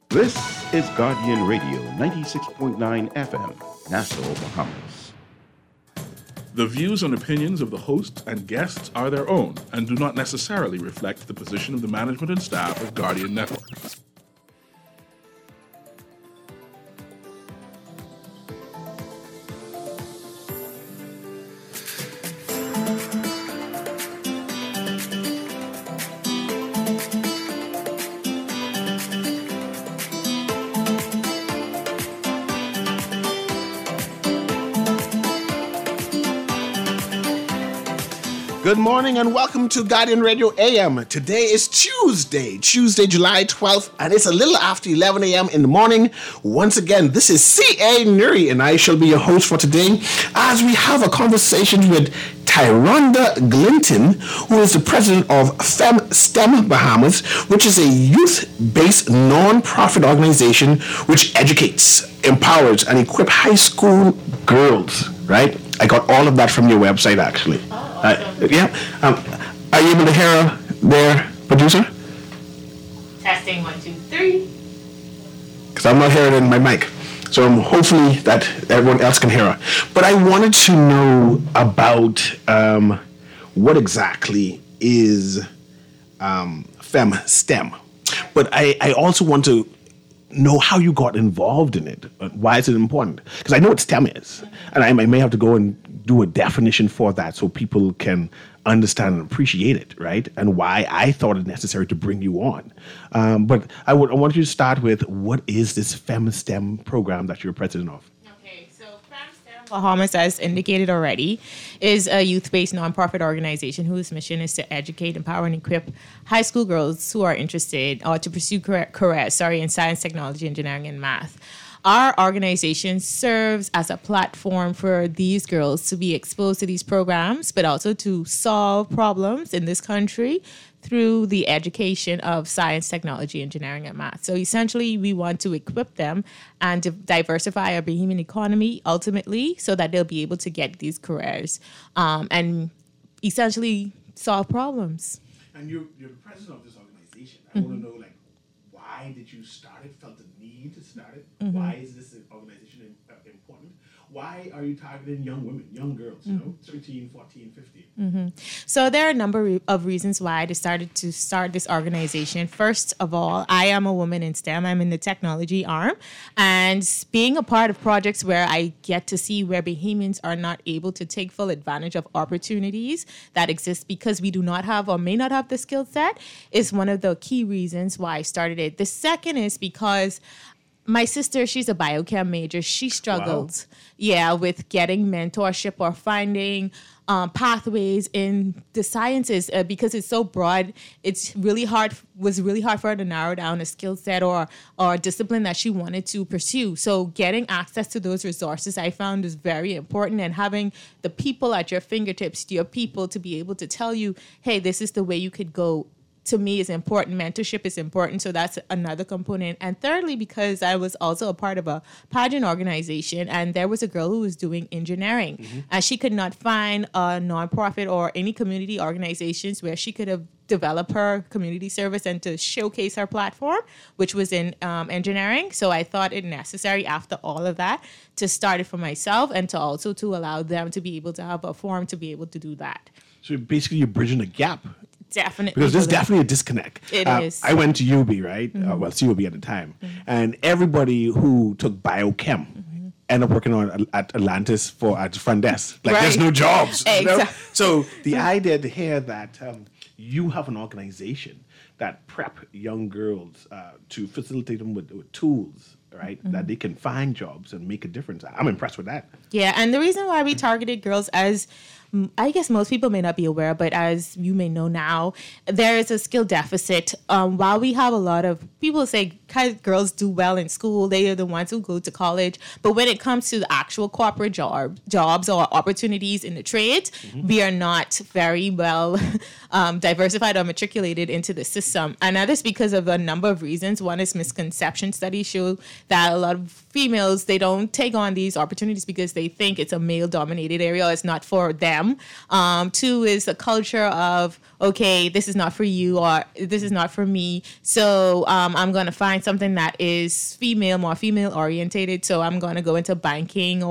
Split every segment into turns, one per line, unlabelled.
This is Guardian Radio 96.9 FM, Nassau, Bahamas.
The views and opinions of the host and guests are their own and do not necessarily reflect the position of the management and staff of Guardian Network.
Good morning and welcome to Guardian Radio AM. Today is Tuesday, July 12th, and it's a little after 11 a.m. in the morning. Once again, this is C.A. Nuri, and I shall be your host for today as we have a conversation with Tyronda Glinton, who is the president of FemSTEM Bahamas, which is a youth-based non-profit organization which educates, empowers, and equips high school girls, right? I got all of that from your website, actually. Yeah. Are you able to hear her there, producer?
Testing 1, 2, 3.
Because I'm not hearing it in my mic. So hopefully that everyone else can hear her. But I wanted to know about what exactly is FemSTEM. But I also want to know how you got involved in it. Why is it important? Because I know what STEM is. And I may have to go and do a definition for that so people can understand and appreciate it, right? And why I thought it necessary to bring you on. But I want you to start with, what is this FemSTEM program that you're president of?
Okay, so FemSTEM Bahamas, as indicated already, is a youth-based nonprofit organization whose mission is to educate, empower, and equip high school girls who are interested or to pursue careers in science, technology, engineering, and math. Our organization serves as a platform for these girls to be exposed to these programs, but also to solve problems in this country through the education of science, technology, engineering, and math. So essentially, we want to equip them and to diversify our Bahamian economy ultimately so that they'll be able to get these careers and essentially solve problems.
And you're the president of this organization. I want to know, why did you start it? Felt the need to start it? Mm-hmm. Why is this organization important? Why are you targeting young women, young girls, 13, 14, 15?
Mm-hmm. So there are a number of reasons why I decided to start this organization. First of all, I am a woman in STEM. I'm in the technology arm. And being a part of projects where I get to see where Bahamians are not able to take full advantage of opportunities that exist because we do not have or may not have the skill set is one of the key reasons why I started it. The second is because my sister, she's a biochem major. She struggled, with getting mentorship or finding pathways in the sciences because it's so broad. Was really hard for her to narrow down a skill set or a discipline that she wanted to pursue. So getting access to those resources I found is very important, and having the people at your fingertips, your people, to be able to tell you, hey, this is the way you could go, to me is important. Mentorship is important. So that's another component. And thirdly, because I was also a part of a pageant organization, and there was a girl who was doing engineering, and she could not find a nonprofit or any community organizations where she could have developed her community service and to showcase her platform, which was in engineering. So I thought it necessary after all of that to start it for myself and to also to allow them to be able to have a forum to be able to do that.
So basically you're bridging a gap.
Definitely.
Because there's definitely a disconnect.
It is.
I went to UB, right? CUB at the time. And everybody who took biochem ended up working on at Atlantis at the front desk. There's no jobs.
Exactly.
So the idea to hear that you have an organization that prep young girls to facilitate them with tools, right, that they can find jobs and make a difference. I'm impressed with that.
Yeah, and the reason why we targeted girls, as I guess most people may not be aware, but as you may know now, there is a skill deficit. While we have a lot of people say girls do well in school, they are the ones who go to college. But when it comes to the actual corporate jobs or opportunities in the trade, we are not very well diversified or matriculated into the system. And that is because of a number of reasons. One is misconception. Studies show that a lot of females, they don't take on these opportunities because they think it's a male-dominated area or it's not for them. Two is the culture of okay, this is not for you or this is not for me. So I'm going to find something that is more female orientated. So I'm going to go into banking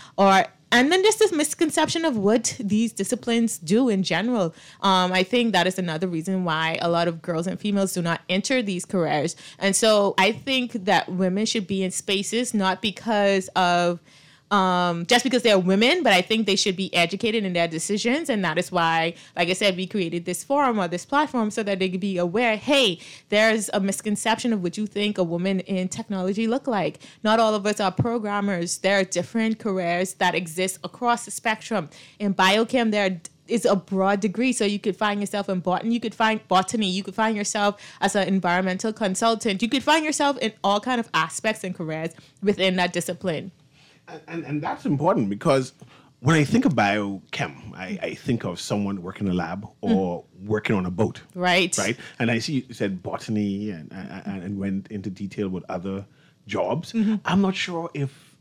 and then just this misconception of what these disciplines do in general. I think that is another reason why a lot of girls and females do not enter these careers. And so I think that women should be in spaces not because of just because they're women, but I think they should be educated in their decisions. And that is why, like I said, we created this forum or this platform so that they could be aware, hey, there's a misconception of what you think a woman in technology look like. Not all of us are programmers. There are different careers that exist across the spectrum. In biochem, there is a broad degree. So you could find yourself in botany, you could find yourself as an environmental consultant. You could find yourself in all kind of aspects and careers within that discipline.
And that's important because when I think of biochem, I think of someone working in a lab or working on a boat.
Right.
Right. And I see you said botany and went into detail with other jobs. I'm not sure if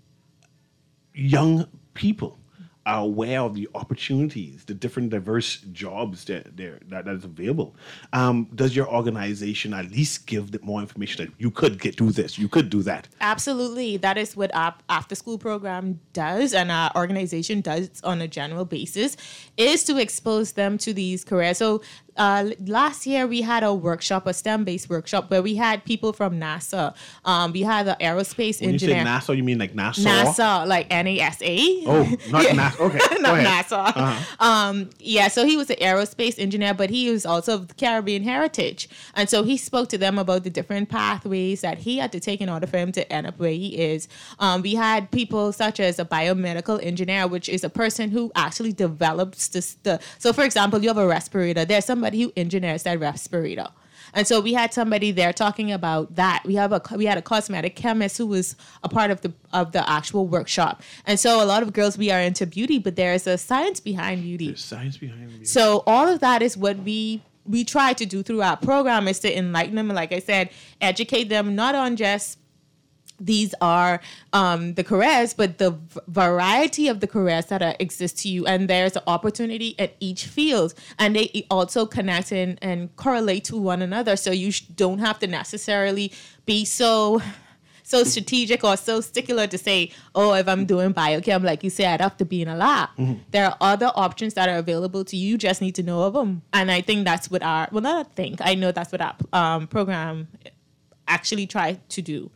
young people are aware of the opportunities, the different diverse jobs that is available. Does your organization at least give them more information that you could do this, you could do that?
Absolutely. That is what our after school program does and our organization does on a general basis, is to expose them to these careers. So last year we had a STEM-based workshop where we had people from NASA. We had the aerospace engineer.
When you say NASA, you mean like NASA?
NASA, like NASA.
Oh, not NASA. Okay,
not NASA.
Uh-huh.
So he was an aerospace engineer, but he was also of Caribbean heritage. And so he spoke to them about the different pathways that he had to take in order for him to end up where he is. We had people such as a biomedical engineer, which is a person who actually develops so for example, you have a respirator. There's somebody who engineers that respirator. And so we had somebody there talking about that. We had a cosmetic chemist who was a part of the actual workshop. And so a lot of girls, we are into beauty, but there is a science behind beauty.
There's science behind beauty.
So all of that is what we try to do through our program, is to enlighten them, like I said, educate them not on just these are the careers, but the variety of the careers that exist to you. And there's an opportunity at each field. And they also connect and correlate to one another. So you don't have to necessarily be so strategic or so stickler to say, oh, if I'm doing biochem, like you said, I have to be in a lab. Mm-hmm. There are other options that are available to you. You just need to know of them. And I think that's what I know that's what our program actually try to do.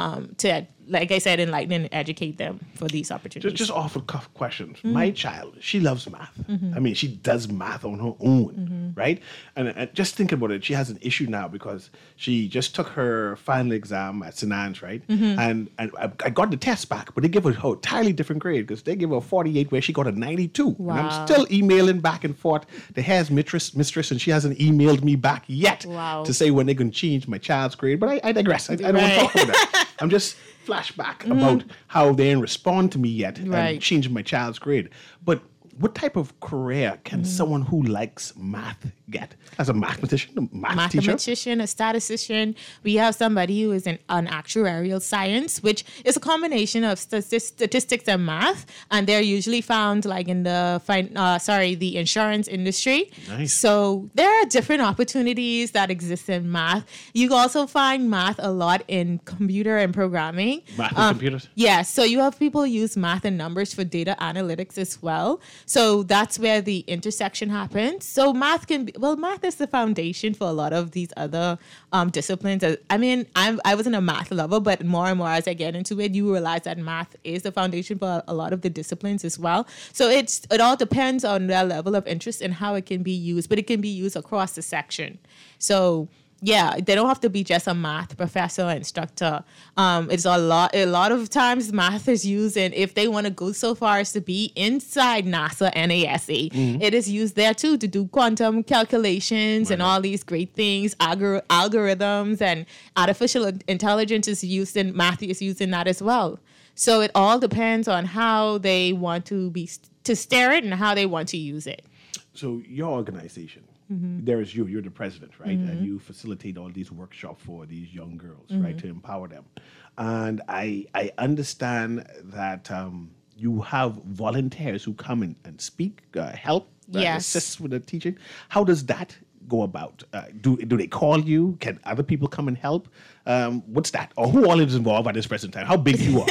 To, like I said, enlighten and educate them for these opportunities.
Just off of cuff questions. Mm-hmm. My child, she loves math. Mm-hmm. I mean, she does math on her own, right? And just think about it. She has an issue now because she just took her final exam at St. Anne's, right? Mm-hmm. And I got the test back, but they give her a entirely different grade because they give her a 48 where she got a 92. Wow. And I'm still emailing back and forth. The head's mistress, and she hasn't emailed me back yet to say when they're going to change my child's grade. But I digress. I don't want to talk about that. I'm just flashback about how they didn't respond to me yet and changing my child's grade. But what type of career can someone who likes math get? As a mathematician, a
mathematician, a statistician. We have somebody who is in actuarial science, which is a combination of statistics and math, and they're usually found like in the insurance industry.
Nice.
So there are different opportunities that exist in math. You also find math a lot in computer and programming.
Math and computers?
Yeah, so you have people use math and numbers for data analytics as well. So that's where the intersection happens. So math is the foundation for a lot of these other disciplines. I mean, I wasn't a math lover, but more and more as I get into it, you realize that math is the foundation for a lot of the disciplines as well. So it all depends on their level of interest and how it can be used, but it can be used across the section. So yeah, they don't have to be just a math professor or instructor. It's a lot of times math is used, and if they want to go so far as to be inside NASA NASA, it is used there too to do quantum calculations and all these great things, algorithms, and artificial intelligence is used, and math is used in that as well. So it all depends on how they want to steer it and how they want to use it.
So your organization, there is you're the president, right? And you facilitate all these workshops for these young girls, right, to empower them. And I understand that you have volunteers who come in and speak, help
Yes.
assists with the teaching. How does that go about? Do they call you? Can other people come and help? What's that? Or who all is involved at this present time? How big you are?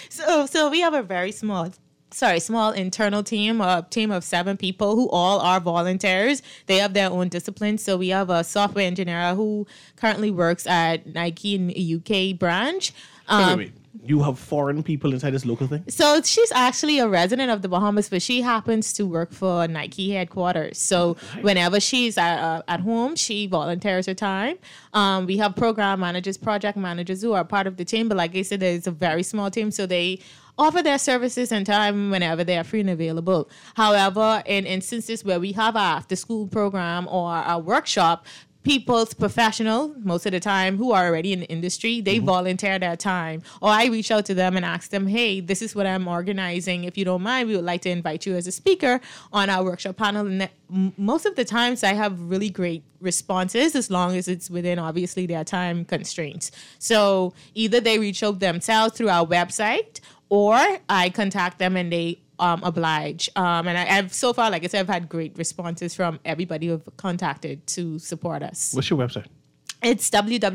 So we have a very small internal team, a team of 7 people who all are volunteers. They have their own disciplines. So we have a software engineer who currently works at Nike in the UK branch.
Wait. You have foreign people inside this local thing?
So she's actually a resident of the Bahamas, but she happens to work for Nike headquarters. So whenever she's at home, she volunteers her time. We have program managers, project managers who are part of the team. But like I said, it's a very small team, so they offer their services and time whenever they are free and available. However, in instances where we have our after-school program or a workshop, people's professional, most of the time, who are already in the industry, they volunteer their time. Or I reach out to them and ask them, hey, this is what I'm organizing. If you don't mind, we would like to invite you as a speaker on our workshop panel. And most of the times I have really great responses as long as it's within, obviously, their time constraints. So either they reach out themselves through our website or I contact them and they oblige. And I've so far, like I said, I've had great responses from everybody who've contacted to support us.
What's your website?
It's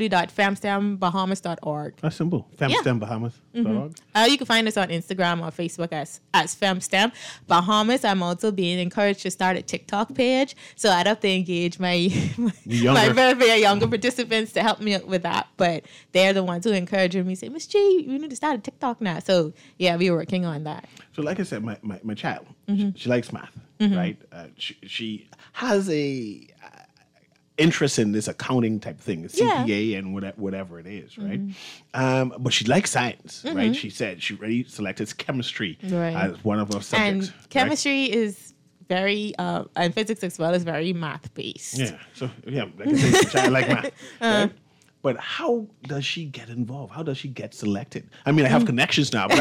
www.femstembahamas.org.
That's simple. Femstembahamas.org.
You can find us on Instagram or Facebook as Femstem Bahamas. I'm also being encouraged to start a TikTok page, so I'd have to engage my very younger participants to help me with that. But they're the ones who encourage me, say, Miss G, you need to start a TikTok now. So yeah, we're working on that.
So like I said, my child, she likes math, right? She has a interest in this accounting type thing, CPA and whatever it is, right? But she likes science, right? She said she already selected chemistry as one of her subjects.
And chemistry is very, and physics as well, is very math based.
Yeah. So yeah, like I said, child like math. Right? But how does she get involved? How does she get selected? I mean, I have connections now, but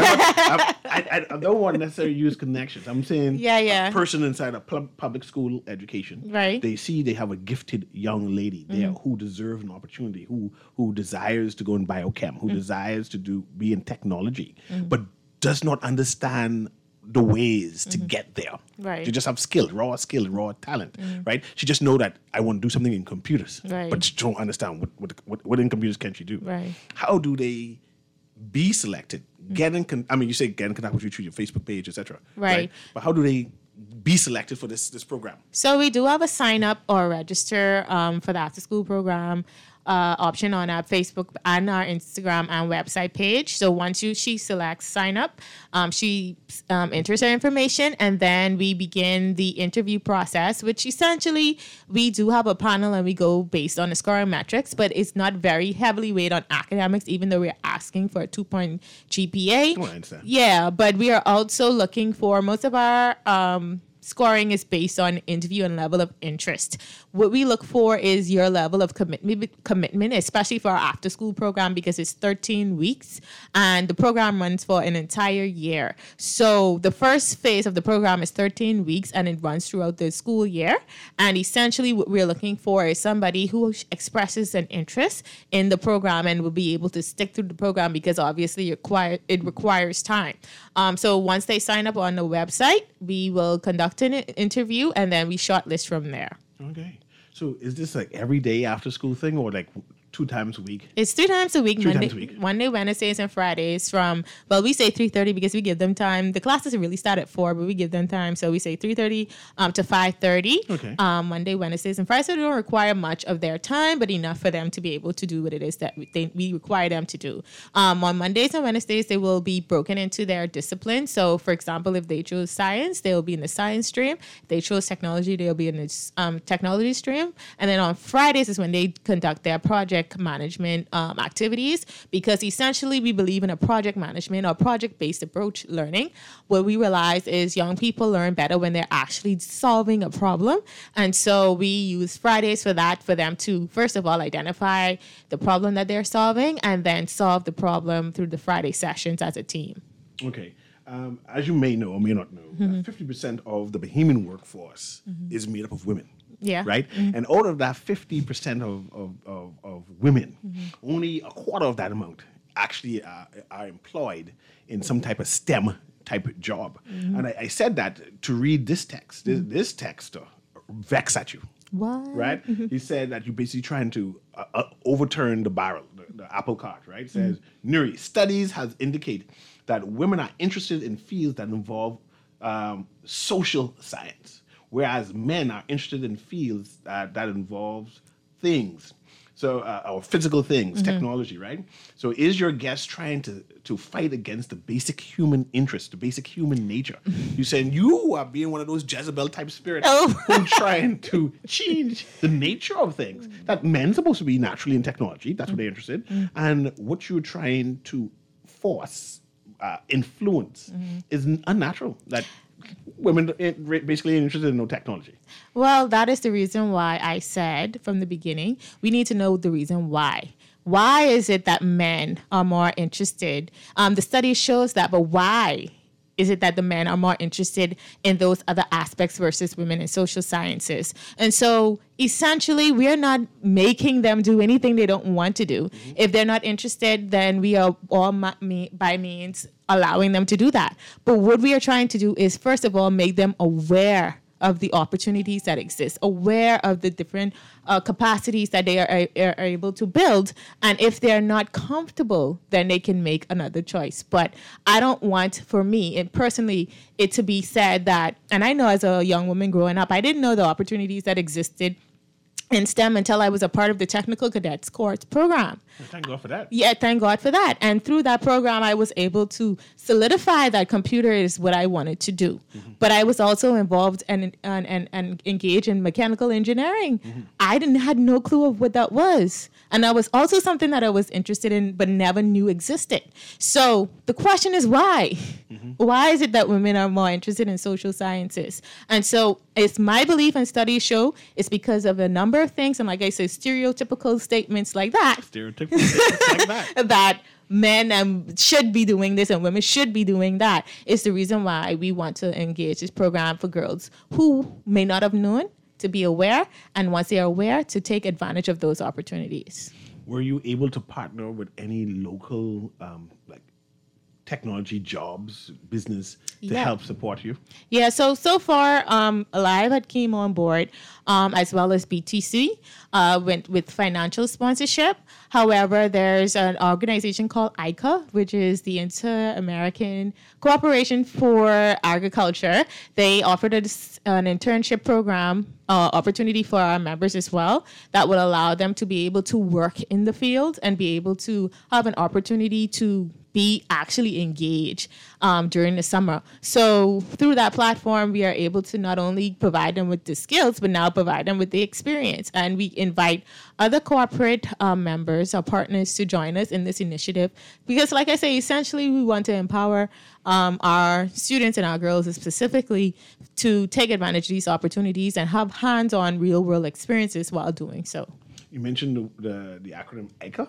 I don't want to necessarily use connections. I'm saying a person inside a public school education,
right?
They see they have a gifted young lady there who deserves an opportunity, who desires to go in biochem, who desires to be in technology, but does not understand the ways to get there.
Right.
She just have raw talent, right? She just know that I want to do something in computers, but she don't understand what in computers can she do.
Right.
How do they be selected? You say get in contact with you through your Facebook page, etc.
Right.
But how do they be selected for this program?
So we do have a sign up or register for the after school program option on our Facebook and our Instagram and website page. So once she selects sign up, she enters her information, and then we begin the interview process, which essentially we do have a panel and we go based on the scoring metrics, but it's not very heavily weighed on academics, even though we're asking for a 2-point GPA.
Oh, I understand.
Yeah, but we are also looking for most of our scoring is based on interview and level of interest. What we look for is your level of commitment, especially for our after school program, because it's 13 weeks and the program runs for an entire year. So the first phase of the program is 13 weeks and it runs throughout the school year. And essentially what we're looking for is somebody who expresses an interest in the program and will be able to stick through the program, because obviously it requires time. So once they sign up on the website, we will conduct an interview and then we shortlist from there.
Okay. So is this like every day after school thing, or like 2 times a week?
It's 2 times a week.
Times a week.
Monday, Wednesdays, and Fridays from, we say 3:30 because we give them time. The classes really start at 4, but we give them time. So we say 3:30 to 5:30.
Okay.
Monday, Wednesdays, and Fridays. So they don't require much of their time, but enough for them to be able to do what it is that we require them to do. On Mondays and Wednesdays, they will be broken into their disciplines. So for example, if they chose science, they will be in the science stream. If they chose technology, they'll be in the technology stream. And then on Fridays is when they conduct their project management activities, because essentially we believe in a project management or project-based approach learning. What we realize is young people learn better when they're actually solving a problem. And so we use Fridays for that, for them to, first of all, identify the problem that they're solving and then solve the problem through the Friday sessions as a team.
Okay. As you may know or may not know, 50% of the Bahamian workforce is made up of women.
Yeah.
Right? And out of that 50% of women, only a quarter of that amount actually are employed in some type of STEM type of job. And I said that to read this text. This text vex at you.
What?
Right? He said that you're basically trying to overturn the barrel, the apple cart, right? It says, Nuri, studies has indicated that women are interested in fields that involve social science, whereas men are interested in fields that involves things. So, or physical things, technology, right? So is your guest trying to fight against the basic human interest, the basic human nature? You're saying you are being one of those Jezebel type spirits who trying to change the nature of things. That men's supposed to be naturally in technology. That's what they're interested in. And what you're trying to force, influence is unnatural. That women basically ain't interested in no technology.
Well, that is the reason why I said from the beginning, we need to know the reason why. Why is it that men are more interested? The study shows that, but why is it that the men are more interested in those other aspects versus women in social sciences? And so essentially, we are not making them do anything they don't want to do. If they're not interested, then we are all by means allowing them to do that. But what we are trying to do is, first of all, make them aware of the opportunities that exist, aware of the different capacities that they are able to build. And if they're not comfortable, then they can make another choice. But I don't want, for me, and personally, it to be said that, and I know as a young woman growing up, I didn't know the opportunities that existed in STEM until I was a part of the Technical Cadets Corps program.
Well, thank God for that.
Yeah, thank God for that. And through that program, I was able to solidify that computer is what I wanted to do. But I was also involved and engaged in mechanical engineering. I had no clue of what that was. And that was also something that I was interested in but never knew existed. So the question is why? Why is it that women are more interested in social sciences? And so it's my belief, and studies show it's because of a number of things. And like I said, stereotypical statements like that.
Stereotypical statements like that.
That men should be doing this and women should be doing that is the reason why we want to engage this program for girls who may not have known, to be aware, and once they are aware, to take advantage of those opportunities.
Were you able to partner with any local technology jobs, business to help support you?
Yeah, so far, Alive had came on board, as well as BTC, went with financial sponsorship. However, there's an organization called ICA, which is the Inter-American Cooperation for Agriculture. They offered us an internship program opportunity for our members as well that would allow them to be able to work in the field and be able to have an opportunity to be actually engaged during the summer. So through that platform, we are able to not only provide them with the skills, but now provide them with the experience. And we invite other corporate members or partners to join us in this initiative. Because like I say, essentially, we want to empower our students and our girls specifically to take advantage of these opportunities and have hands-on real-world experiences while doing so.
You mentioned the acronym ICA?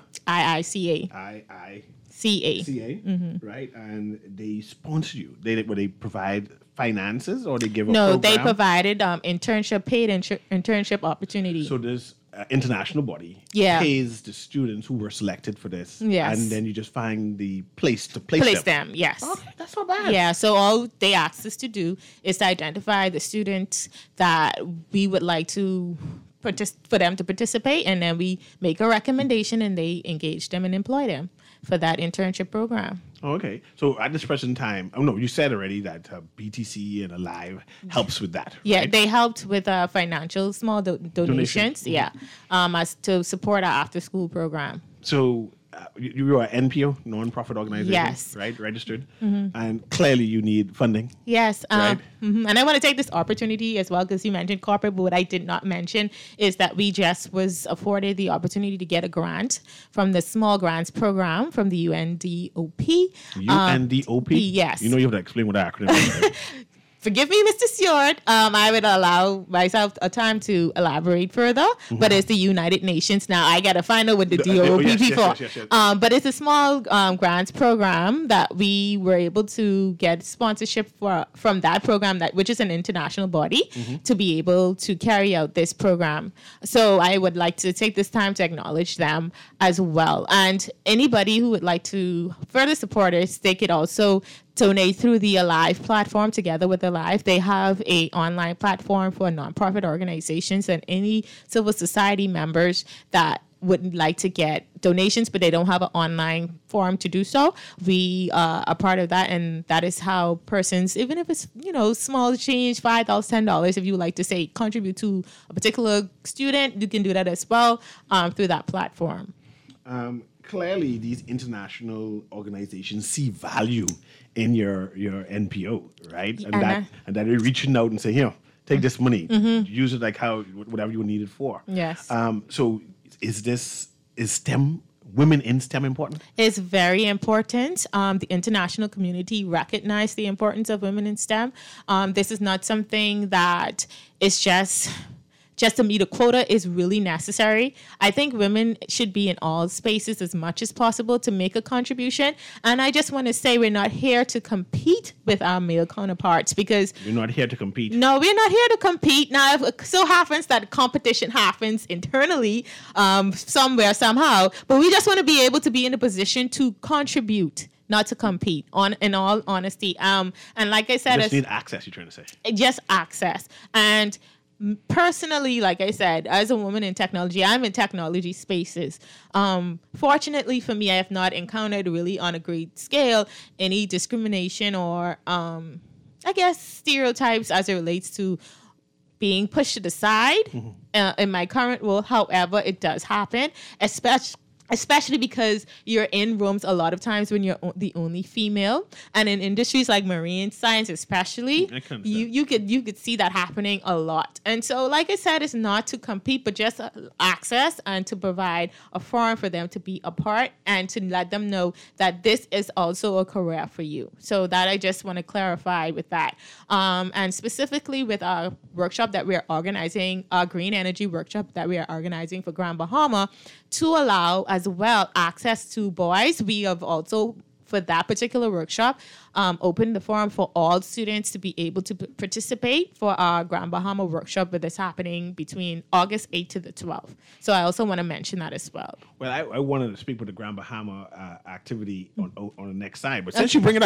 IICA.
CA, right? And they sponsor you. They provide finances or they give a
No,
program?
they provided paid internship opportunities.
So this international body pays the students who were selected for this.
Yes.
And then you just find the place to place them.
Yes.
Okay, that's not bad.
Yeah, so all they asked us to do is to identify the students that we would like to for them to participate, and then we make a recommendation and they engage them and employ them for that internship program.
Oh, okay. So at this present time, you said already that BTC and Alive helps with that.
Yeah,
right?
they helped with financial small donations. Yeah, as to support our after-school program.
So you are an NPO, non-profit organization,
yes,
right? Registered, and clearly you need funding.
Yes,
right?
And I want to take this opportunity as well because you mentioned corporate, but what I did not mention is that we just was afforded the opportunity to get a grant from the Small Grants Program from the UNDOP.
UNDOP?
Yes.
You know you have to explain what that acronym is. Right?
forgive me, Mr. Stewart. I would allow myself a time to elaborate further, but it's the United Nations. Now, I got to find out what the DOPP for.
Yes.
But it's a small grants program that we were able to get sponsorship from that program, which is an international body, to be able to carry out this program. So I would like to take this time to acknowledge them as well. And anybody who would like to further support us, they could also donate through the Alive platform. Together with Alive, they have a online platform for nonprofit organizations and any civil society members that would like to get donations, but they don't have an online form to do so. We are part of that, and that is how persons, even if it's, small change, $5, $10, if you would like to say contribute to a particular student, you can do that as well through that platform.
Clearly, these international organizations see value in your NPO, right? And that they're reaching out and saying, here, take this money, use it like whatever you need it for.
Yes.
So is women in STEM important?
It's very important. The international community recognized the importance of women in STEM. This is not something that is just to meet a quota is really necessary. I think women should be in all spaces as much as possible to make a contribution. And I just want to say we're not here to compete with our male counterparts because...
You're not here to compete.
No, we're not here to compete. Now, if it so happens that competition happens internally somewhere, somehow, but we just want to be able to be in a position to contribute, not to compete, in all honesty. And like I said...
You just need access, you're trying to say.
Just access. And personally, like I said, as a woman in technology, I'm in technology spaces. Fortunately for me, I have not encountered really on a great scale any discrimination or, I guess, stereotypes as it relates to being pushed to the side in my current role. However, it does happen, especially because you're in rooms a lot of times when you're the only female, and in industries like marine science especially, you could see that happening a lot. And so, like I said, it's not to compete, but just access and to provide a forum for them to be a part and to let them know that this is also a career for you. So that I just want to clarify with that. And specifically with our workshop that we're organizing, our green energy workshop that we are organizing for Grand Bahama, to allow as well access to boys. We have also, for that particular workshop, opened the forum for all students to be able to participate for our Grand Bahama workshop, that is happening between August 8th to the 12th. So I also want to mention that as well.
Well, I wanted to speak with the Grand Bahama activity on the next side, but since you bring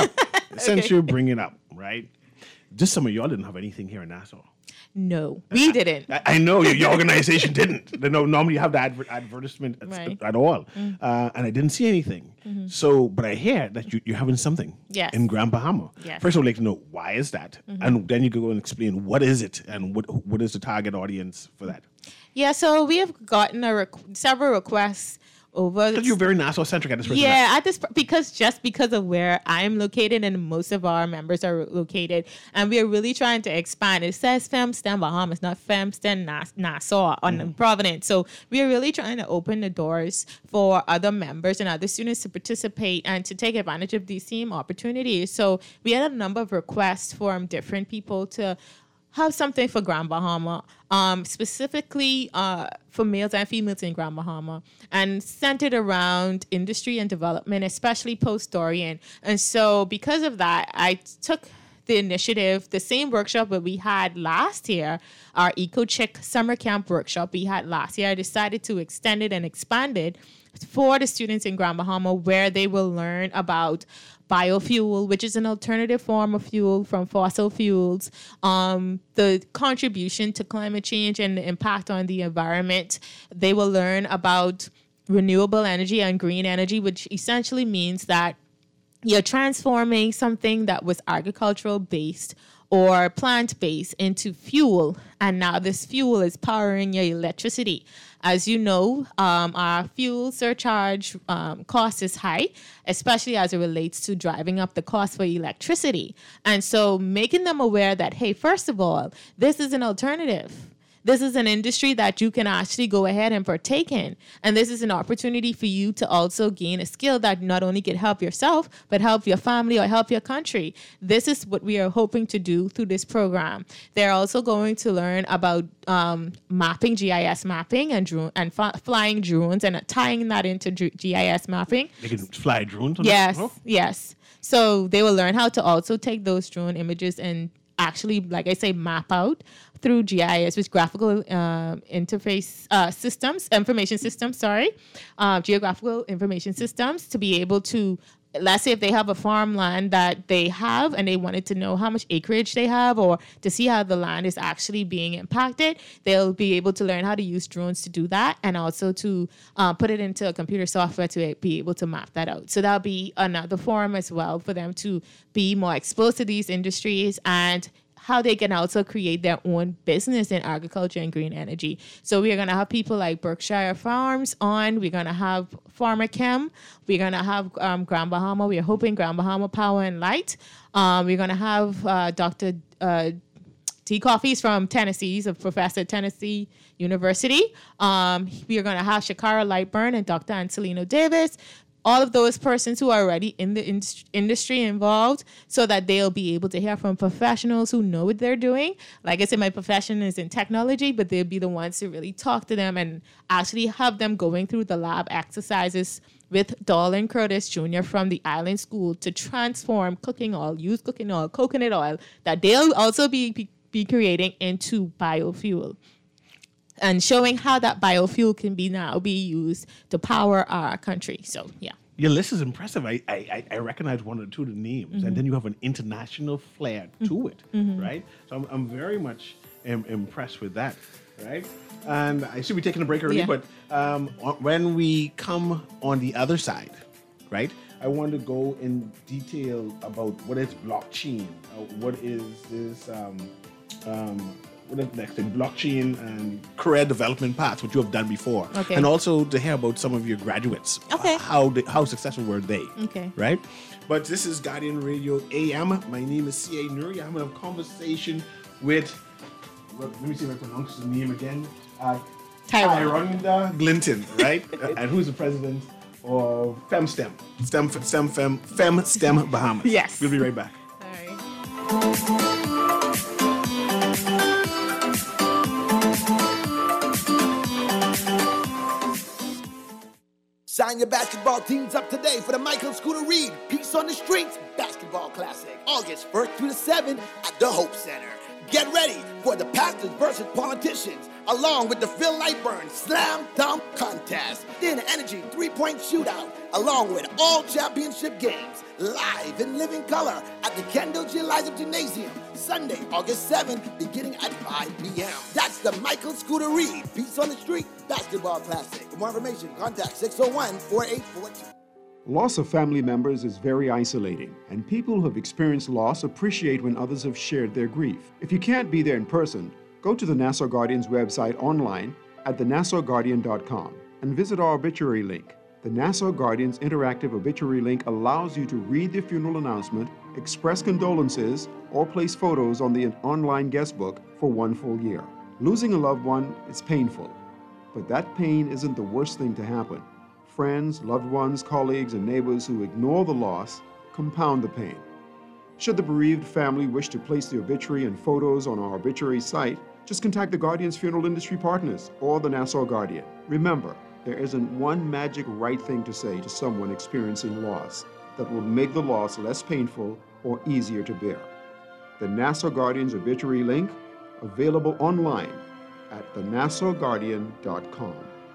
it up, right? Just some of y'all didn't have anything here in Nassau.
No, we didn't.
I know your organization didn't. They normally you have the advertisement at all, and I didn't see anything. So, but I hear that you're having something in Grand Bahama.
Yes.
First, I would like to know why is that, and then you could go and explain what is it and what is the target audience for that.
Yeah, so we have gotten several requests over.
Because you're very Nassau-centric at this point.
Yeah, because of where I'm located and most of our members are located, and we are really trying to expand. It says FemSTEM Bahamas, not FemSTEM Nassau on Providence. So we are really trying to open the doors for other members and other students to participate and to take advantage of these same opportunities. So we had a number of requests from different people to have something for Grand Bahama, specifically for males and females in Grand Bahama, and centered around industry and development, especially post-Dorian. And so because of that, I took the initiative, the same workshop that we had last year, our EcoChick summer camp workshop we had last year. I decided to extend it and expand it for the students in Grand Bahama, where they will learn about biofuel, which is an alternative form of fuel from fossil fuels, the contribution to climate change and the impact on the environment. They will learn about renewable energy and green energy, which essentially means that you're transforming something that was agricultural based or plant-based into fuel, and now this fuel is powering your electricity. As you know, our fuel surcharge cost is high, especially as it relates to driving up the cost for electricity. And so making them aware that, hey, first of all, this is an alternative. this is an industry that you can actually go ahead and partake in. And this is an opportunity for you to also gain a skill that not only can help yourself, but help your family or help your country. This is what we are hoping to do through this program. They're also going to learn about mapping, GIS mapping, and flying drones, and tying that into GIS mapping.
They can fly drones?
Yes. So they will learn how to also take those drone images and actually, like I say, map out through GIS, which graphical information systems, geographical information systems, to be able to, let's say if they have a farmland that they have and they wanted to know how much acreage they have or to see how the land is actually being impacted, they'll be able to learn how to use drones to do that, and also to put it into a computer software to be able to map that out. So that'll be another forum as well for them to be more exposed to these industries and how they can also create their own business in agriculture and green energy. So we're going to have people like Berkshire Farms on. We're going to have Farmer Chem. We're going to have Grand Bahama. We're hoping Grand Bahama Power and Light. We're going to have Dr. T. Coffees from Tennessee, a professor at Tennessee University. We are going to have Shakara Lightburn and Dr. Ancelino Davis. All of those persons who are already in the industry involved, so that they'll be able to hear from professionals who know what they're doing. Like I said, my profession is in technology, but they'll be the ones to really talk to them and actually have them going through the lab exercises with Darlin Curtis Jr. from the Island School to transform cooking oil, coconut oil, that they'll also be creating into biofuel, and showing how that biofuel can be used to power our country. So, yeah.
Your list is impressive. I recognize one or two of the names, and then you have an international flair to it, right? So I'm very much impressed with that, right? And I should be taking a break already, but when we come on the other side, right, I want to go in detail about what is blockchain, what is this... what is next? Blockchain and career development paths, what you have done before.
Okay.
And also to hear about some of your graduates.
Okay.
How successful were they?
Okay.
Right? But this is Guardian Radio AM. My name is C.A. Nuri. I'm having a conversation with, let me see if I pronounce his name again. Tyronda Glinton, right? And who's the president of FemSTEM. FemSTEM Bahamas.
Yes.
We'll be right back.
All right.
Sign your basketball teams up today for the Michael Scooter Reed Peace on the Streets Basketball Classic, August 1st through the 7th at the Hope Center. Get ready for the pastors versus politicians, along with the Phil Lightburn Slam Dunk Contest, then Energy 3-point shootout, along with all championship games, live in living color at the Kendall G. Eliza Gymnasium, Sunday, August 7th, beginning at 5 p.m. That's the Michael Scooter Reed Peace on the Street Basketball Classic. For more information, contact 601-4842.
Loss of family members is very isolating, and people who have experienced loss appreciate when others have shared their grief. If you can't be there in person, go to the Nassau Guardian's website online at thenassauguardian.com and visit our obituary link. The Nassau Guardian's interactive obituary link allows you to read the funeral announcement, express condolences, or place photos on the online guest book for 1 full year. Losing a loved one is painful, but that pain isn't the worst thing to happen. Friends, loved ones, colleagues, and neighbors who ignore the loss compound the pain. Should the bereaved family wish to place the obituary and photos on our obituary site, just contact the Guardian's funeral industry partners or the Nassau Guardian. Remember, there isn't one magic right thing to say to someone experiencing loss that will make the loss less painful or easier to bear. The Nassau Guardian's obituary link, available online at thenassauguardian.com.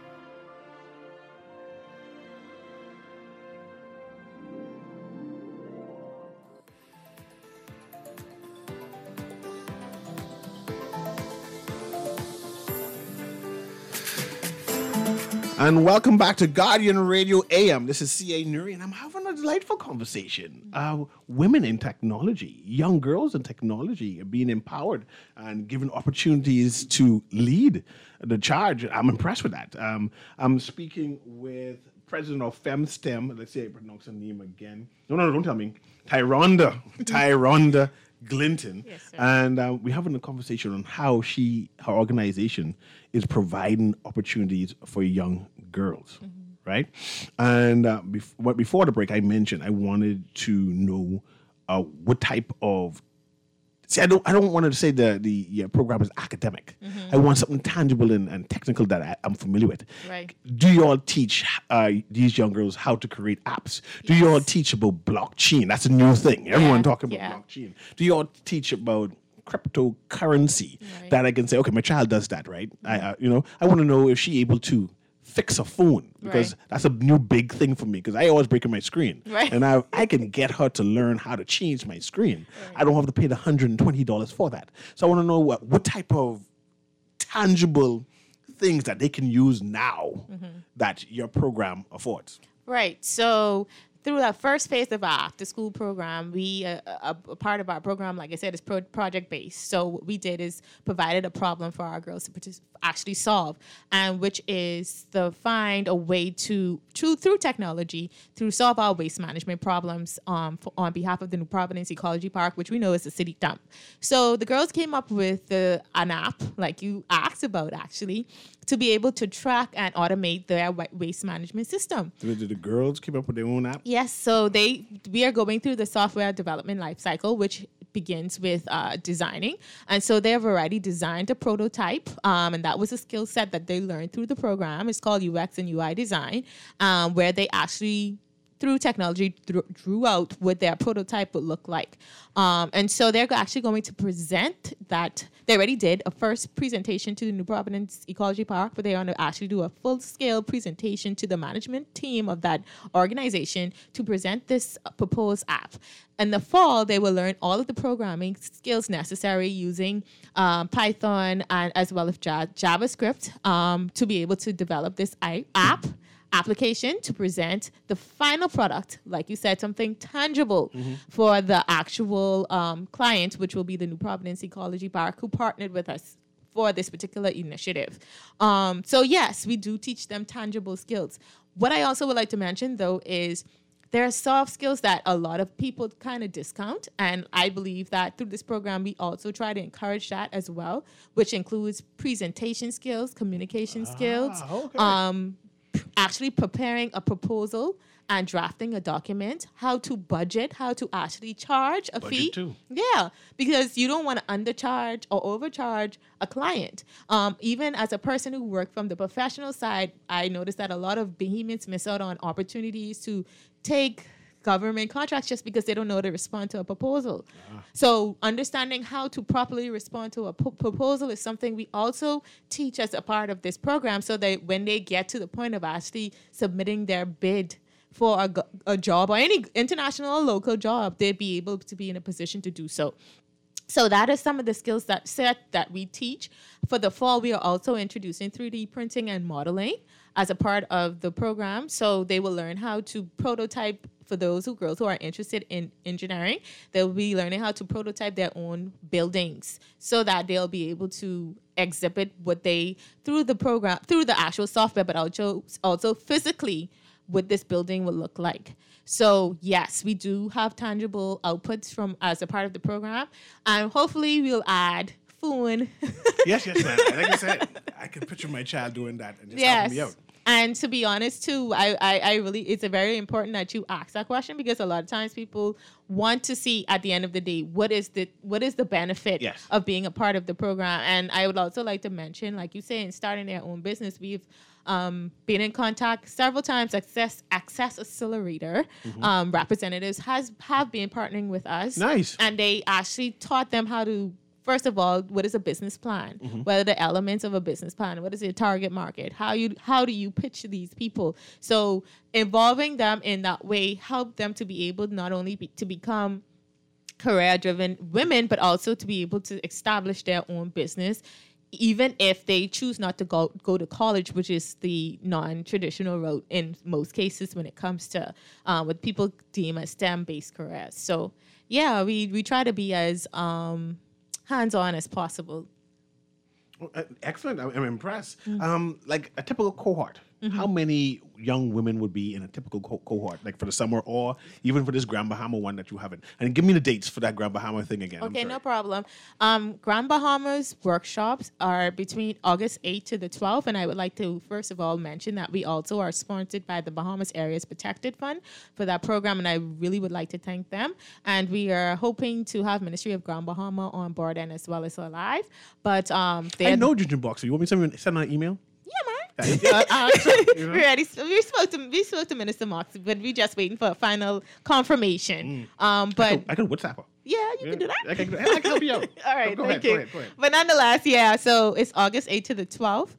And welcome back to Guardian Radio AM. This is C.A. Nuri, and I'm having a delightful conversation. Women in technology, young girls in technology are being empowered and given opportunities to lead the charge. I'm impressed with that. I'm speaking with president of FemSTEM. Let's see, I pronounce her name again. No, don't tell me. Tyronda Glinton.
Yes, sir.
And we're having a conversation on how her organization is providing opportunities for young girls, right? And before the break, I mentioned I wanted to know what type of. See, I don't want to say the program is academic. I want something tangible and technical that I'm familiar with.
Right.
Do you all teach these young girls how to create apps? Do you all teach about blockchain? That's a new thing. Everyone talking about blockchain. Do you all teach about cryptocurrency that I can say, okay, my child does that, right? I want to know if she's able to fix a phone because that's a new big thing for me because I always break my screen.
Right.
And I can get her to learn how to change my screen. Right. I don't have to pay the $120 for that. So I want to know what type of tangible things that they can use now that your program affords.
Right. So through that first phase of our after-school program, we a part of our program, like I said, is project-based. So what we did is provided a problem for our girls to actually solve, and which is to find a way to through technology to solve our waste management problems on behalf of the New Providence Ecology Park, which we know is a city dump. So the girls came up with an app, like you asked about, actually, to be able to track and automate their waste management system.
Did the girls came up with their own app?
Yes, so we are going through the software development lifecycle, which begins with designing. And so they have already designed a prototype, and that was a skill set that they learned through the program. It's called UX and UI design, where they actually, through technology, drew out what their prototype would look like. And so they're actually going to present that. They already did a first presentation to the New Providence Ecology Park, but they want to actually do a full-scale presentation to the management team of that organization to present this proposed app. In the fall, they will learn all of the programming skills necessary using Python and as well as JavaScript to be able to develop this application to present the final product, like you said, something tangible for the actual client, which will be the New Providence Ecology Park, who partnered with us for this particular initiative. So yes, we do teach them tangible skills. What I also would like to mention, though, is there are soft skills that a lot of people kind of discount, and I believe that through this program, we also try to encourage that as well, which includes presentation skills, communication skills, actually preparing a proposal and drafting a document, how to budget, how to actually charge a fee.
Too.
Yeah, because you don't want to undercharge or overcharge a client. Even as a person who worked from the professional side, I noticed that a lot of behemoths miss out on opportunities to take government contracts just because they don't know how to respond to a proposal. So understanding how to properly respond to a proposal is something we also teach as a part of this program, so that when they get to the point of actually submitting their bid for a job or any international or local job, they'd be able to be in a position to do so. So that is some of the skills that we teach. For the fall, we are also introducing 3D printing and modeling as a part of the program. So they will learn how to prototype. For those girls who are interested in engineering, they'll be learning how to prototype their own buildings so that they'll be able to exhibit what they, through the program, through the actual software, but also physically what this building will look like. So yes, we do have tangible outputs from as a part of the program, and hopefully we'll add food.
Yes, man. Like I said, I can picture my child doing that and just helping me out.
And to be honest, too, I really, it's very important that you ask that question, because a lot of times people want to see at the end of the day, what is the benefit of being a part of the program. And I would also like to mention, like you say, in starting their own business, we've been in contact several times. Access Accelerator representatives have been partnering with us.
Nice.
And they actually taught them how to, first of all, what is a business plan? What are the elements of a business plan? What is your target market? How do you pitch these people? So involving them in that way help them to be able not only to become career-driven women, but also to be able to establish their own business, even if they choose not to go to college, which is the non-traditional route in most cases when it comes to what people deem as STEM-based careers. So yeah, we try to be as hands-on as possible.
Excellent. I'm impressed. Like a typical cohort, how many young women would be in a typical cohort, like for the summer or even for this Grand Bahama one that you haven't? And give me the dates for that Grand Bahama thing again.
Okay, no problem. Grand Bahamas workshops are between August 8th to the 12th, and I would like to first of all mention that we also are sponsored by the Bahamas Areas Protected Fund for that program, and I really would like to thank them. And we are hoping to have Ministry of Grand Bahama on board and as well as Alive. But
I know Ginger Boxer. You want me to send an email?
Yeah, man. We're ready. We spoke to Minister Mox, but we're just waiting for a final confirmation. But
I can WhatsApp her.
yeah, you can do that.
I can help you out.
All right,
Go
thank
ahead,
you.
Go ahead.
But nonetheless, yeah, so it's August 8th to the 12th.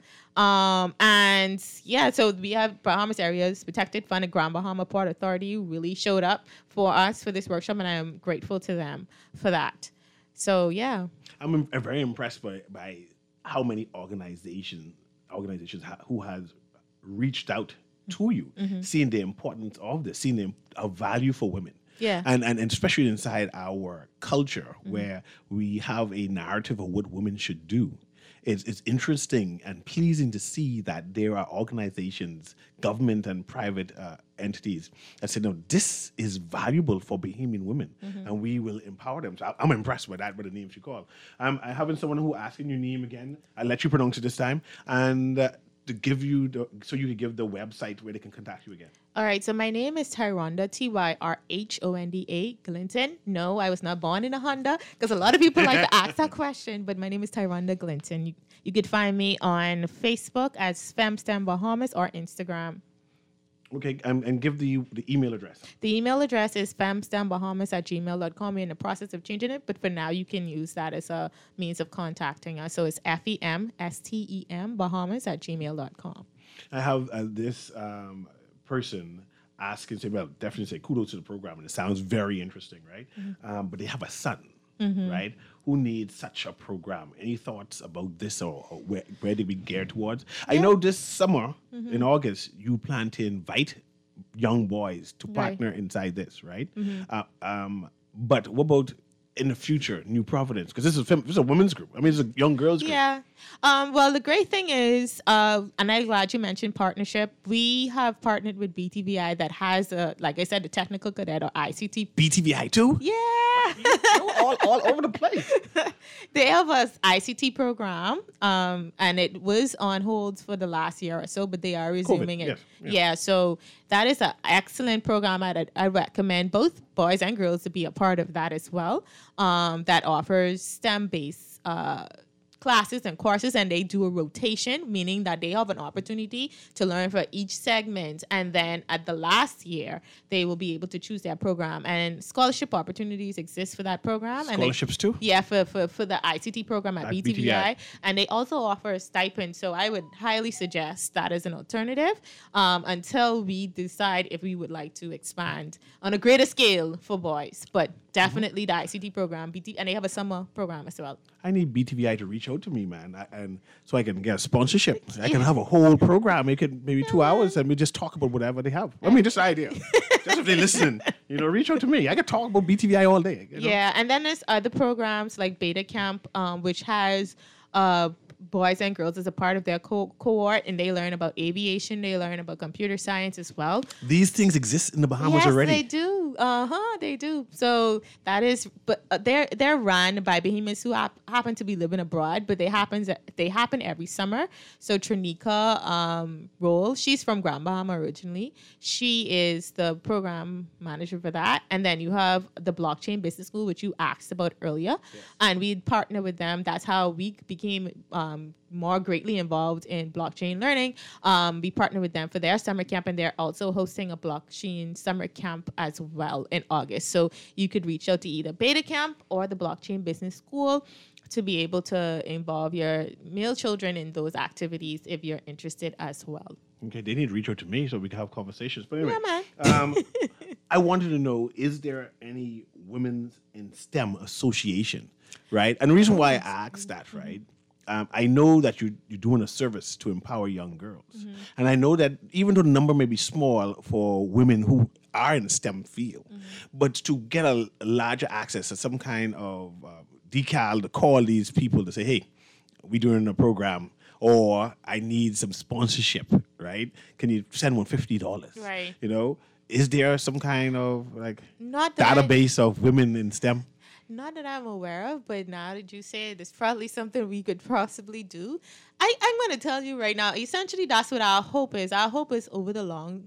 And yeah, so we have Bahamas Areas Protected Fund and Grand Bahama Port Authority who really showed up for us for this workshop, and I am grateful to them for that. So yeah.
I'm very impressed by how many organizations who has reached out to you, seeing the importance of this, seeing the value for women.
Yeah.
And especially inside our culture where we have a narrative of what women should do. It's interesting and pleasing to see that there are organizations, government and private entities that say, no, this is valuable for Bahamian women and we will empower them. So I'm impressed with that, with the names you call. I having someone who asking your name again. I'll let you pronounce it this time. And to give you so you can give the website where they can contact you again.
All right, so my name is Tyrhonda, Tyrhonda Glinton. No, I was not born in a Honda, because a lot of people like to ask that question, but my name is Tyrhonda Glinton. You could find me on Facebook as FemSTEM Bahamas or Instagram.
Okay, and give the email address.
The email address is femstembahamas@gmail.com. We're in the process of changing it, but for now you can use that as a means of contacting us. So it's FEMSTEM Bahamas@gmail.com.
I have this person asking, say, well, definitely say kudos to the program, and it sounds very interesting, right? But they have a son, right, who needs such a program. Any thoughts about this or where they be geared towards? I know this summer in August, you plan to invite young boys to partner inside this, right? But what about in the future, New Providence? Because this is a women's group. I mean, it's a young girls group.
Yeah. Well, the great thing is, and I'm glad you mentioned partnership. We have partnered with BTVI that has, like I said, the technical cadet or ICT.
BTVI too?
Yeah.
all over the place.
They have a ICT program, and it was on hold for the last year or so, but they are resuming
COVID,
it.
yes.
Yeah, so that is an excellent program. I recommend both boys and girls to be a part of that as well. That offers STEM-based classes and courses, and they do a rotation, meaning that they have an opportunity to learn for each segment, and then at the last year they will be able to choose their program, and scholarship opportunities exist for that program.
Scholarships too?
Yeah, for the ICT program at BTVI, and they also offer a stipend, so I would highly suggest that as an alternative until we decide if we would like to expand on a greater scale for boys, but definitely the ICT program, and they have a summer program as well.
I need BTVI to reach out to me, man, and so I can get a sponsorship. I can have a whole program. Make it maybe 2 hours, and we just talk about whatever they have. I mean, just an idea. Just if they listen, reach out to me. I can talk about BTVI all day.
Yeah, and then there's other programs like Beta Camp, which has boys and girls as a part of their cohort, and they learn about aviation, they learn about computer science as well.
These things exist in the Bahamas already.
Yes, they do. They do. So that is, but they're run by Bahamians who happen to be living abroad, but they happen every summer. So Trinika Roll, she's from Grand Bahama originally. She is the program manager for that. And then you have the Blockchain Business School, which you asked about earlier, and we partner with them. That's how we became more greatly involved in blockchain learning. We partner with them for their summer camp, and they're also hosting a blockchain summer camp as well in August. So you could reach out to either Beta Camp or the Blockchain Business School to be able to involve your male children in those activities if you're interested as well.
Okay, they need to reach out to me so we can have conversations. But anyway,
Yeah, man.
I wanted to know, is there any Women's in STEM association, right? And the reason why I asked that, right, I know that you're doing a service to empower young girls. And I know that even though the number may be small for women who are in the STEM field, but to get a larger access to some kind of decal to call these people to say, hey, we're doing a program, or I need some sponsorship, right? Can you send one $50?
Right.
You know, is there some kind of like
Not that I-
database of women in STEM?
Not that I'm aware of, but now that you say it, it's probably something we could possibly do. I'm going to tell you right now, essentially that's what our hope is. Our hope is over the long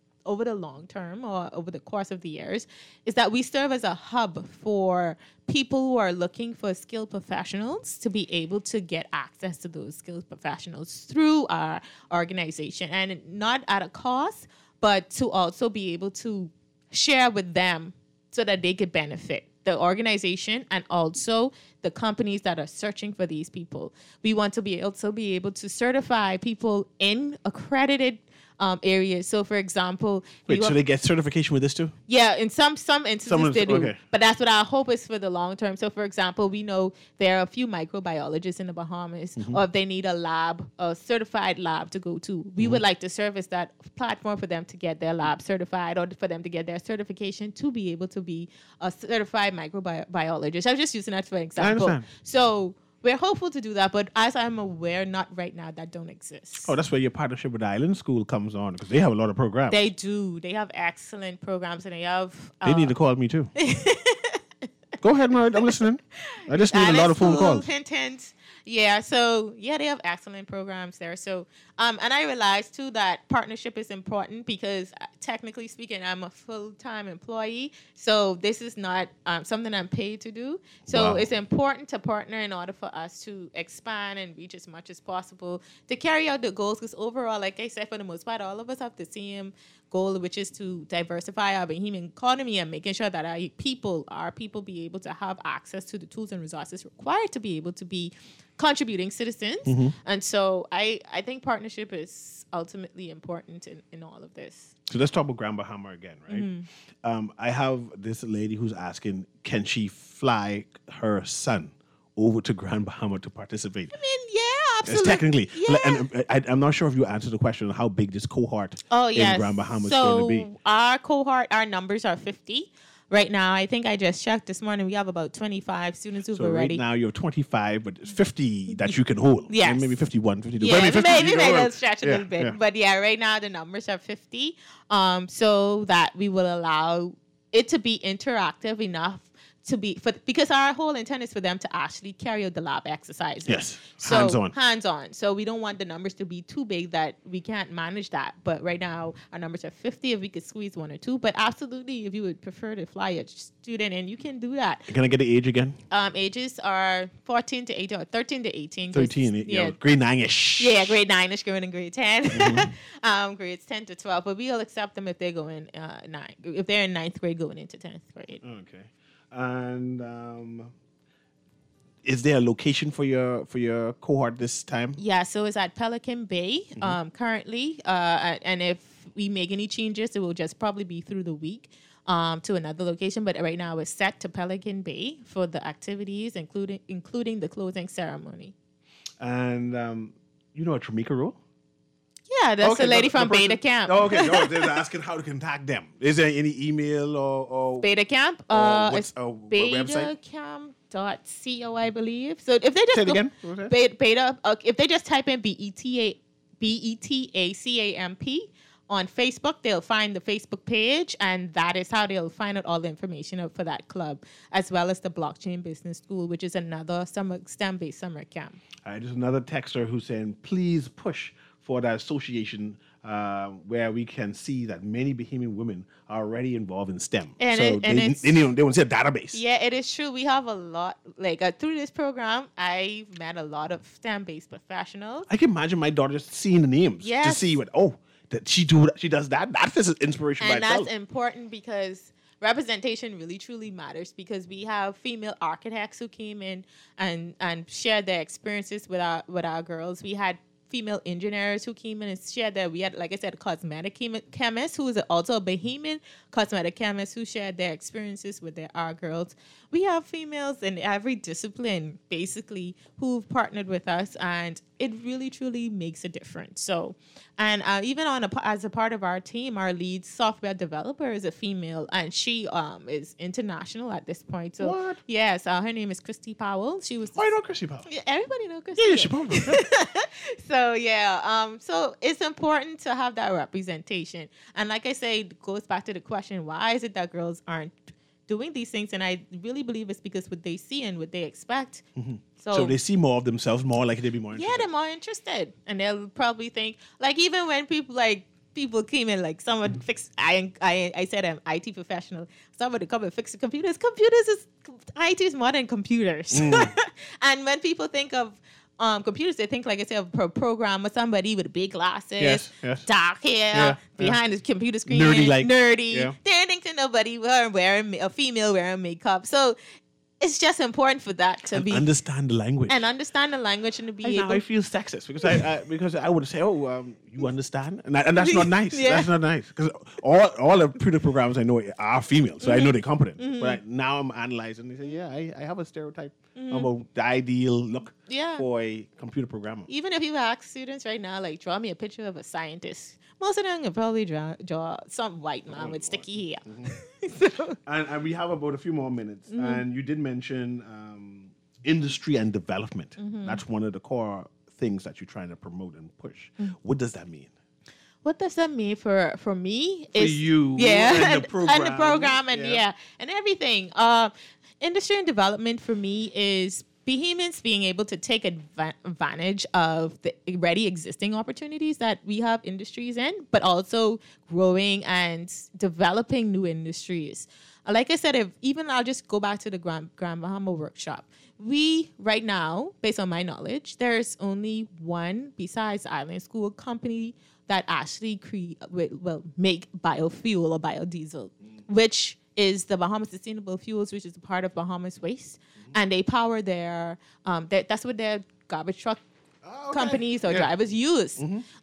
term or over the course of the years is that we serve as a hub for people who are looking for skilled professionals to be able to get access to those skilled professionals through our organization, and not at a cost, but to also be able to share with them so that they could benefit the organization and also the companies that are searching for these people. We want to be able to certify people in accredited areas. So, for example,
Wait, so they get certification with this too?
yeah, in some instances they do.
Okay.
But that's what our hope is for the long term. So, for example, we know there are a few microbiologists in the Bahamas, or if they need a certified lab to go to, we would like to serve as that platform for them to get their lab certified or for them to get their certification to be able to be a certified microbiologist. I was just using that for example.
understand.
So, we're hopeful to do that, but as I'm aware, not right now, that don't exist.
Oh, that's where your partnership with the Island School comes on, because they have a lot of programs.
They do. They have excellent programs, and they have.
They need to call me too. Go ahead, Murray. I'm listening. I just need a lot of phone calls.
Hint, hint. Yeah, so they have excellent programs there. So, and I realized too that partnership is important because technically speaking, I'm a full-time employee. So this is not something I'm paid to do. So
Wow.
it's important to partner in order for us to expand and reach as much as possible to carry out the goals. Because overall, like I said, for the most part, all of us have the same goal, which is to diversify our Bahamian economy and making sure that our people be able to have access to the tools and resources required to be able to be contributing citizens. And so I think partnership is ultimately important in all of this.
So let's talk about Grand Bahama again, right? I have this lady who's asking, can she fly her son over to Grand Bahama to participate?
I mean, yeah,
It's
absolutely.
technically.
Yeah.
And I'm not sure if you answered the question on how big this cohort
Yes.
in Grand Bahama is
so
going to be.
our cohort, our numbers are 50. Right now, I think I just checked this morning, we have about 25 students who've
So
already.
right now you're 25, but it's 50 that you can hold.
Yes.
And maybe 51, 52.
Yeah,
Maybe 50
maybe
you can
let's
hold.
stretch a
Yeah,
little bit.
yeah.
But yeah, right now the numbers are 50. So that we will allow it to be interactive enough to be because our whole intent is for them to actually carry out the lab exercises.
Yes,
So,
hands-on.
Hands-on. So we don't want the numbers to be too big that we can't manage that. But right now our numbers are 50 if we could squeeze one or two. But absolutely, if you would prefer to fly a student in, you can do that.
Can I get the age again?
Ages are 14 to 18 or 13 to 18.
13,
Yeah.
grade 9-ish.
Yeah, grade 9-ish going in grade 10.
Mm-hmm.
Grades 10 to 12. But we'll accept them if they go in if they're in 9th grade going into 10th grade.
Okay. And is there a location for your cohort this time?
Yeah, so it's at Pelican Bay currently. And if we make any changes, it will just probably be through the week to another location. But right now it's set to Pelican Bay for the activities, including the closing ceremony.
And you know a Tramika Road?
Yeah, that's
Okay,
the lady
the
from
person-
Beta Camp.
Oh, okay. No, they're asking how to contact them. Is there any email or
Beta Camp.
what's
It's
a website?
betacamp.co, I believe. So if they just
Say it
go-
again. What was that?
Beta, if they just type in BETACAMP on Facebook, they'll find the Facebook page, and that is how they'll find out all the information out for that club, as well as the Blockchain Business School, which is another STEM-based summer camp.
All right, there's another texter who's saying, please push for that association where we can see that many Bahamian women are already involved in STEM.
And
so
it's-
they want to see a database.
Yeah, it is true. We have a lot, through this program, I've met a lot of STEM-based professionals.
I can imagine my daughter just seeing the names to
Yes.
see that she does that. That is inspiration by
And
itself.
that's important because representation really truly matters, because we have female architects who came in and shared their experiences with our girls. We had female engineers who came in and shared that. We had, like I said, a cosmetic chemist who is also a Bahamian cosmetic chemist who shared their experiences with our girls. We have females in every discipline, basically, who've partnered with us, and it really truly makes a difference. So, and even as a part of our team, our lead software developer is a female, and she is international at this point. So
What?
yes, her name is Christy Powell. She was.
Oh, you know Chrissy Powell?
Yeah, everybody knows Christy.
Yeah, she probably.
So yeah, so it's important to have that representation. And like I say, it goes back to the question: why is it that girls aren't doing these things? And I really believe it's because what they see and what they expect.
So they see more of themselves, more likely to be more
Yeah,
interested.
they're more interested, and they'll probably think like even when people came in, like someone fix. I said I'm IT professional. Somebody come and fix the computers. IT is more than computers. And when people think of computers, they think, like I said, of a programmer, somebody with big glasses,
Yes.
dark hair, behind the computer screen,
Nerdy. Yeah.
They don't think to nobody wearing a female wearing makeup. So it's just important for that to be
Understand the language.
and understand the language and to be
Now
able.
I feel sexist because I would say, you understand, and that's not nice.
Yeah.
That's not nice because all the computer programs I know are female, so I know they're competent. But now I'm analyzing. They say, I have a stereotype about the ideal look for a computer programmer.
Even if you ask students right now, like, draw me a picture of a scientist, most of them can probably draw some white man with sticky hair. So,
And we have about a few more minutes. And you did mention industry and development. That's one of the core things that you're trying to promote and push. What does that mean?
what does that mean for me?
For you and the program.
And everything. Industry and development for me is Bahamians being able to take advantage of the already existing opportunities that we have industries in, but also growing and developing new industries. Like I said, I'll just go back to the Grand Bahama workshop. We, right now, based on my knowledge, there's only one, besides Island School, company that actually make biofuel or biodiesel, which is the Bahamas Sustainable Fuels, which is a part of Bahamas Waste. And they power that's what their garbage truck companies or drivers use.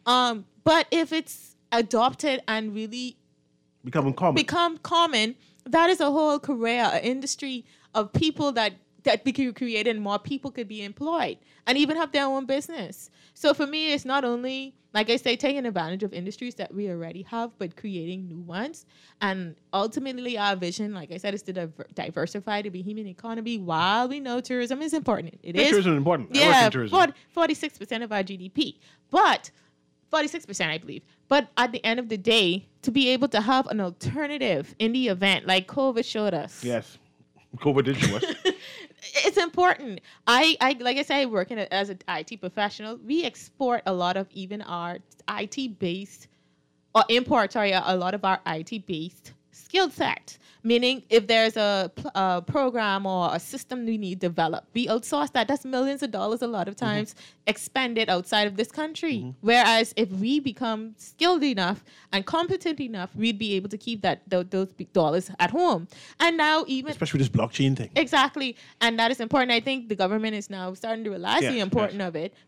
But if it's adopted and really
Become
common, that is a whole career, an industry of people that be created and more people could be employed and even have their own business. So for me, it's not only, like I say, taking advantage of industries that we already have, but creating new ones. And ultimately, our vision, like I said, is to diversify the Bahamian economy. While we know tourism is important.
Tourism is important. I work
Yeah,
in tourism.
46% of our GDP. But 46%, I believe. But at the end of the day, to be able to have an alternative in the event, like COVID showed us.
Yes. COVID did show us.
It's important. I like I say, working as an IT professional, we export a lot of even our IT-based, or import, a lot of our IT-based skill set. Meaning, if there's a program or a system we need developed, we outsource that. That's millions of dollars a lot of times expended outside of this country. Whereas if we become skilled enough and competent enough, we'd be able to keep those big dollars at home. And now even...
Especially with this blockchain thing.
Exactly. And that is important. I think the government is now starting to realize the importance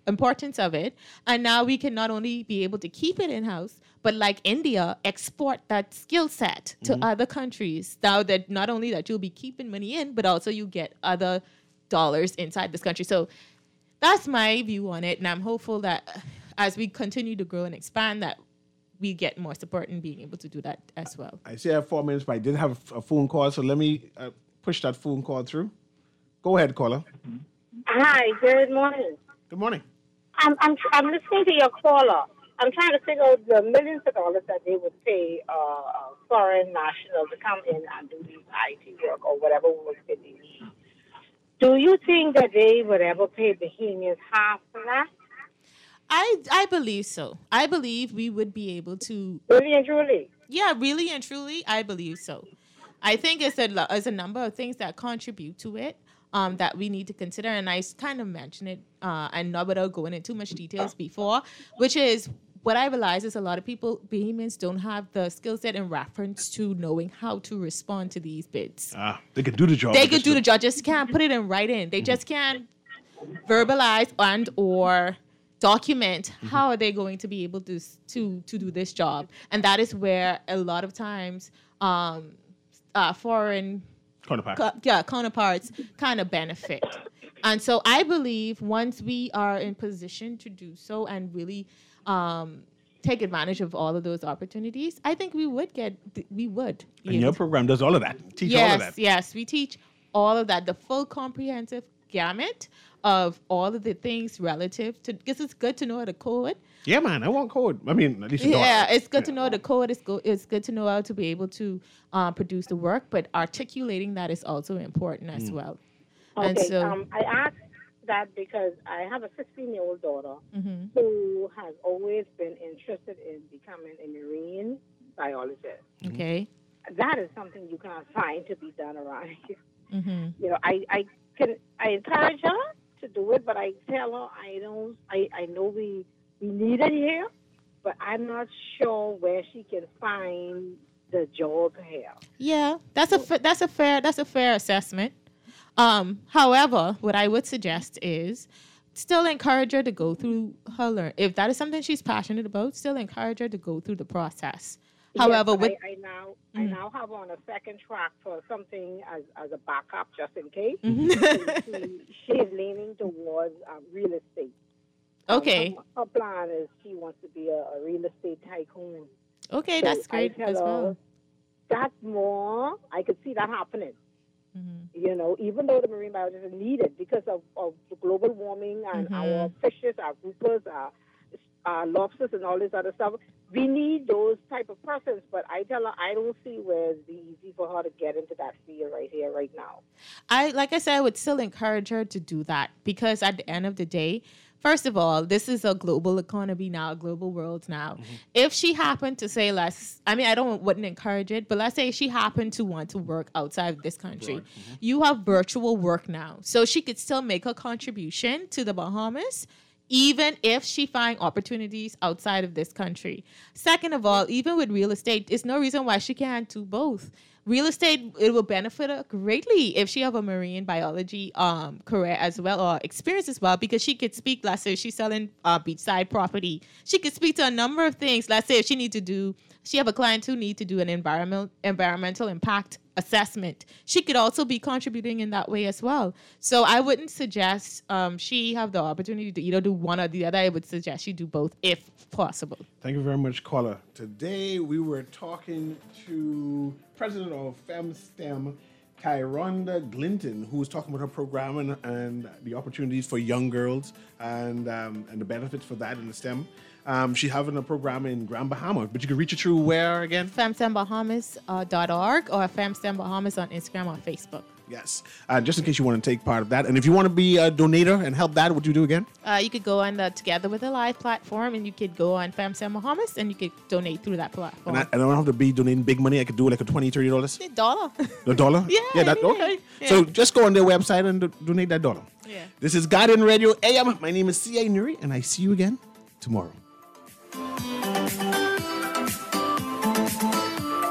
of it. And now we can not only be able to keep it in-house, but like India, export that skill set to other countries. Now that not only that you'll be keeping money in, but also you get other dollars inside this country. So that's my view on it. And I'm hopeful that as we continue to grow and expand, that we get more support in being able to do that as well.
I see I have 4 minutes, but I did have a phone call, so let me push that phone call through. Go ahead, caller.
Hi, good morning.
Good morning.
I'm listening to your caller. I'm trying to figure out the millions of dollars that they would pay foreign nationals to come in and do these IT work or whatever work that they need. Do you think that they would ever pay Bahamians half of that?
I believe so. I believe we would be able to.
Really and truly?
Yeah, really and truly, I believe so. I think it's a number of things that contribute to it that we need to consider. And I kind of mentioned it, and not without going into too much details before, which is what I realize is a lot of people, Bahamians, don't have the skill set in reference to knowing how to respond to these bids.
They could do the job.
They could do the job, just can't put it in writing. They just can't verbalize and or document how are they going to be able to do this job. And that is where a lot of times foreign
counterparts
counterparts kind of benefit. And so I believe once we are in position to do so and really take advantage of all of those opportunities, I think we would.
And your program does all of that. Teach all of that.
Yes, we teach all of that, the full comprehensive gamut of all of the things relative to, because it's good to know the code.
Yeah, man, I want code. I mean, at least you don't.
It's good to know the code. It's good to know how to be able to produce the work, but articulating that is also important as well.
Okay,
And so,
I asked that because I have a 16-year-old daughter who has always been interested in becoming a marine biologist.
okay.
That is something you can't find to be done around here. You know, I encourage her to do it, but I tell her I know we need it here, but I'm not sure where she can find the job here.
Yeah, that's a fair assessment. However, what I would suggest is still encourage her to go through her learn. If that is something she's passionate about, still encourage her to go through the process. However,
yes,
with
I now have on a second track for something as a backup just in case. She is leaning towards real estate.
okay,
Her plan is she wants to be a real estate tycoon.
okay,
So
that's great
I tell
as well.
her, that's more. I could see that happening. You know, even though the marine biologists are needed because of the global warming and our fishes, our groupers, our lobsters, and all this other stuff, we need those type of persons. But I tell her I don't see where it's easy for her to get into that field right here, right now.
Like I said, I would still encourage her to do that because at the end of the day, first of all, this is a global economy now, a global world now. If she happened to say wouldn't encourage it, but let's say she happened to want to work outside of this country. You have virtual work now. So she could still make a contribution to the Bahamas, even if she find opportunities outside of this country. Second of all, even with real estate, there's no reason why she can't do both. Real estate, it will benefit her greatly if she have a marine biology career as well or experience as well, because she could speak, let's say if she's selling beachside property, she could speak to a number of things. Let's say if she have a client who need to do an environmental impact assessment, she could also be contributing in that way as well. So I wouldn't suggest she have the opportunity to either do one or the other. I would suggest she do both if possible.
Thank you very much, caller. Today we were talking to President of FemSTEM, Kyronda Glinton, who was talking about her program and the opportunities for young girls and the benefits for that in the STEM. She's having a program in Grand Bahama, but you can reach her through where again?
FemSTEMBahamas.org or FemSTEM Bahamas on Instagram or Facebook.
Yes. Just in case you want to take part of that. And if you want to be a donator and help that, what do you do again?
You could go on the Together with Alive platform, and you could go on FemSTEM Bahamas, and you could donate through that platform.
And I don't have to be donating big money. I could do like a $20, $30.
$1.
$1?
Yeah,
Okay.
Yeah.
So just go on their website and donate that $1.
Yeah.
This is Guardian Radio AM. My name is C.A. Nuri, and I see you again tomorrow.